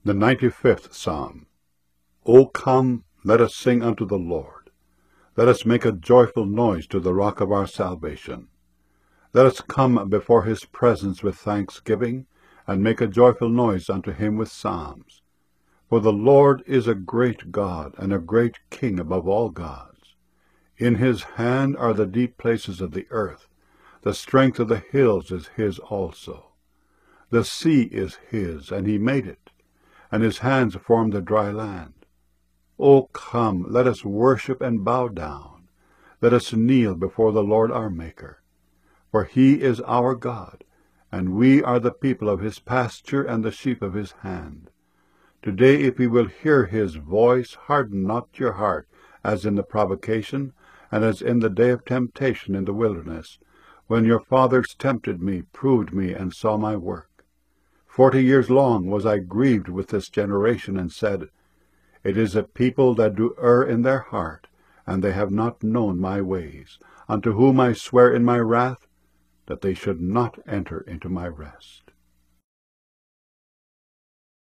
The 95th Psalm. O come, let us sing unto the Lord. Let us make a joyful noise to the rock of our salvation. Let us come before his presence with thanksgiving, and make a joyful noise unto him with psalms. For the Lord is a great God, and a great King above all gods. In his hand are the deep places of the earth. The strength of the hills is his also. The sea is his, and he made it, and his hands formed the dry land. O come, let us worship and bow down. Let us kneel before the Lord our Maker. For he is our God, and we are the people of his pasture and the sheep of his hand. Today, if you will hear his voice, harden not your heart, as in the provocation, and as in the day of temptation in the wilderness, when your fathers tempted me, proved me, and saw my work. 40 years long was I grieved with this generation, and said, It is a people that do err in their heart, and they have not known my ways, unto whom I swear in my wrath, that they should not enter into my rest.